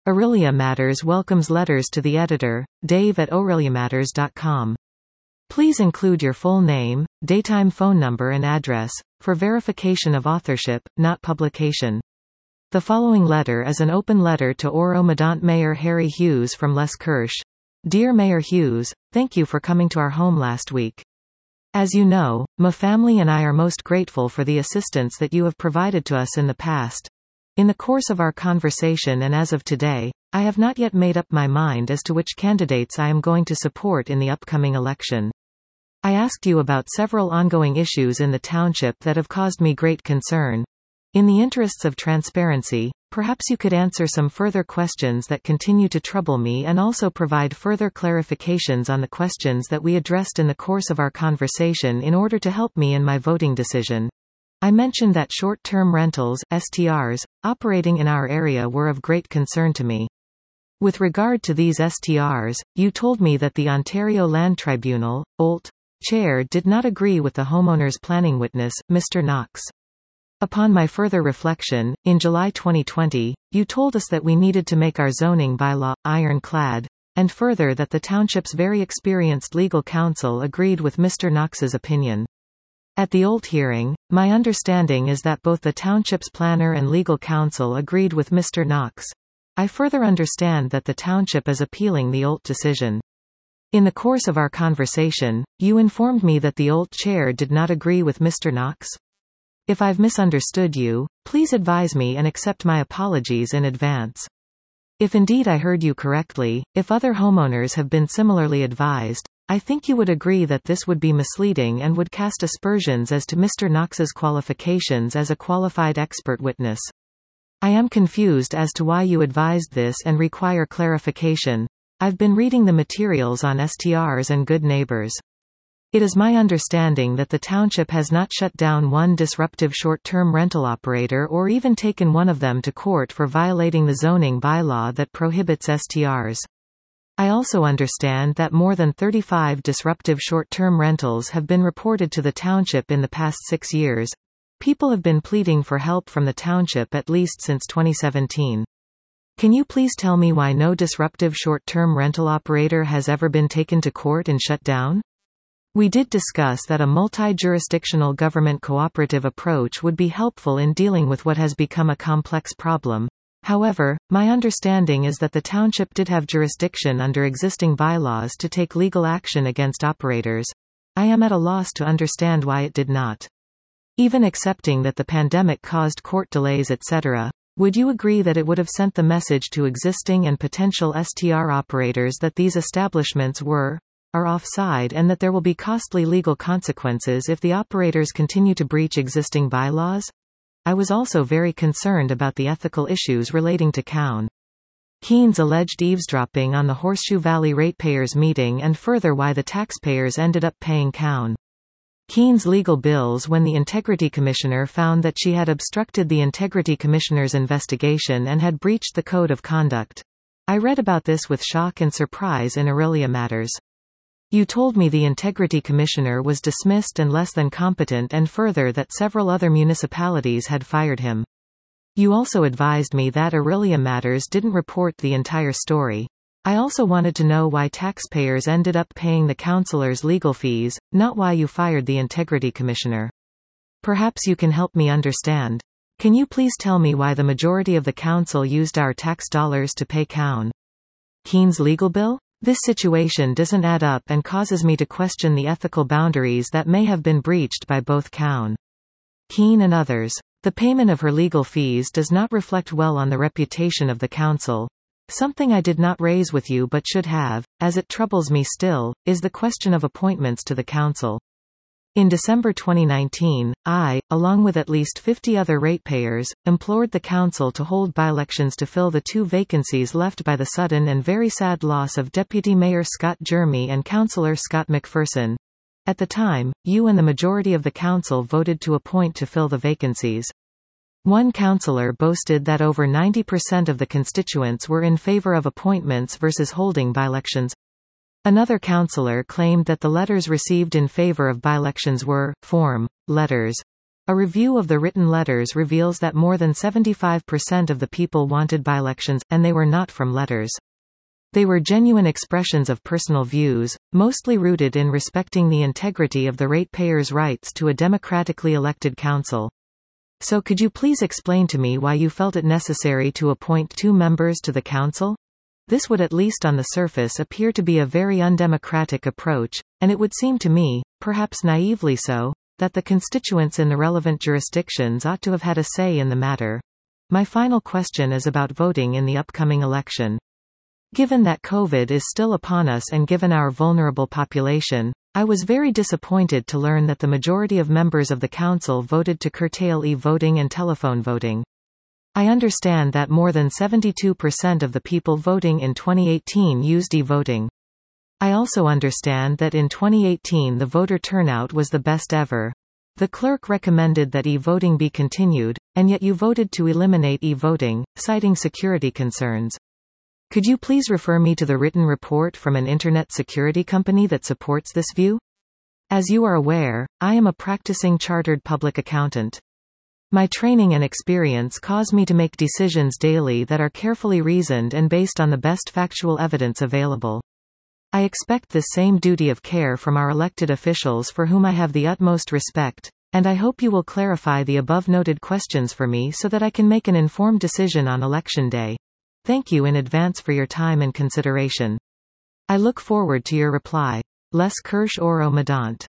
Aurelia Matters welcomes letters to the editor, Dave at aureliamatters.com. Please include your full name, daytime phone number and address, for verification of authorship, not publication. The following letter is an open letter to Oro-Medonte Mayor Harry Hughes from Les Kirsch. Dear Mayor Hughes, thank you for coming to our home last week. As you know, my family and I are most grateful for the assistance that you have provided to us in the past. In the course of our conversation and as of today, I have not yet made up my mind as to which candidates I am going to support in the upcoming election. I asked you about several ongoing issues in the township that have caused me great concern. In the interests of transparency, perhaps you could answer some further questions that continue to trouble me and also provide further clarifications on the questions that we addressed in the course of our conversation in order to help me in my voting decision. I mentioned that short-term rentals, STRs, operating in our area were of great concern to me. With regard to these STRs, you told me that the Ontario Land Tribunal, OLT, chair did not agree with the homeowner's planning witness, Mr. Knox. Upon my further reflection, in July 2020, you told us that we needed to make our zoning bylaw ironclad, and further that the township's very experienced legal counsel agreed with Mr. Knox's opinion. At the OLT hearing, my understanding is that both the township's planner and legal counsel agreed with Mr. Knox. I further understand that the township is appealing the OLT decision. In the course of our conversation, you informed me that the OLT chair did not agree with Mr. Knox. If I've misunderstood you, please advise me and accept my apologies in advance. If indeed I heard you correctly, if other homeowners have been similarly advised, I think you would agree that this would be misleading and would cast aspersions as to Mr. Knox's qualifications as a qualified expert witness. I am confused as to why you advised this and require clarification. I've been reading the materials on STRs and good neighbors. It is my understanding that the township has not shut down one disruptive short-term rental operator or even taken one of them to court for violating the zoning bylaw that prohibits STRs. I also understand that more than 35 disruptive short-term rentals have been reported to the township in the past 6 years. People have been pleading for help from the township at least since 2017. Can you please tell me why no disruptive short-term rental operator has ever been taken to court and shut down? We did discuss that a multi-jurisdictional government cooperative approach would be helpful in dealing with what has become a complex problem. However, my understanding is that the township did have jurisdiction under existing bylaws to take legal action against operators. I am at a loss to understand why it did not. Even accepting that the pandemic caused court delays etc., would you agree that it would have sent the message to existing and potential STR operators that these establishments are offside and that there will be costly legal consequences if the operators continue to breach existing bylaws? I was also very concerned about the ethical issues relating to COWN. Keane's alleged eavesdropping on the Horseshoe Valley ratepayers meeting and further why the taxpayers ended up paying COWN. Keane's legal bills when the Integrity Commissioner found that she had obstructed the Integrity Commissioner's investigation and had breached the Code of Conduct. I read about this with shock and surprise in Aurelia Matters. You told me the Integrity Commissioner was dismissed and less than competent and further that several other municipalities had fired him. You also advised me that Aurelia Matters didn't report the entire story. I also wanted to know why taxpayers ended up paying the councillors' legal fees, not why you fired the Integrity Commissioner. Perhaps you can help me understand. Can you please tell me why the majority of the council used our tax dollars to pay COWN? Keane's legal bill? This situation doesn't add up and causes me to question the ethical boundaries that may have been breached by both COWN, Keane and others. The payment of her legal fees does not reflect well on the reputation of the council. Something I did not raise with you but should have, as it troubles me still, is the question of appointments to the council. In December 2019, I, along with at least 50 other ratepayers, implored the council to hold by-elections to fill the 2 vacancies left by the sudden and very sad loss of Deputy Mayor Scott Jeremy and Councillor Scott McPherson. At the time, you and the majority of the council voted to appoint to fill the vacancies. One councillor boasted that over 90% of the constituents were in favour of appointments versus holding by-elections. Another councillor claimed that the letters received in favour of by-elections were form letters. A review of the written letters reveals that more than 75% of the people wanted by-elections, and they were not from letters. They were genuine expressions of personal views, mostly rooted in respecting the integrity of the ratepayers' rights to a democratically elected council. So could you please explain to me why you felt it necessary to appoint 2 members to the council? This would, at least on the surface, appear to be a very undemocratic approach, and it would seem to me, perhaps naively so, that the constituents in the relevant jurisdictions ought to have had a say in the matter. My final question is about voting in the upcoming election. Given that COVID is still upon us and given our vulnerable population, I was very disappointed to learn that the majority of members of the council voted to curtail e-voting and telephone voting. I understand that more than 72% of the people voting in 2018 used e-voting. I also understand that in 2018 the voter turnout was the best ever. The clerk recommended that e-voting be continued, and yet you voted to eliminate e-voting, citing security concerns. Could you please refer me to the written report from an internet security company that supports this view? As you are aware, I am a practicing chartered public accountant. My training and experience cause me to make decisions daily that are carefully reasoned and based on the best factual evidence available. I expect this same duty of care from our elected officials, for whom I have the utmost respect, and I hope you will clarify the above-noted questions for me so that I can make an informed decision on Election Day. Thank you in advance for your time and consideration. I look forward to your reply. Les Kirsch Oro Medant.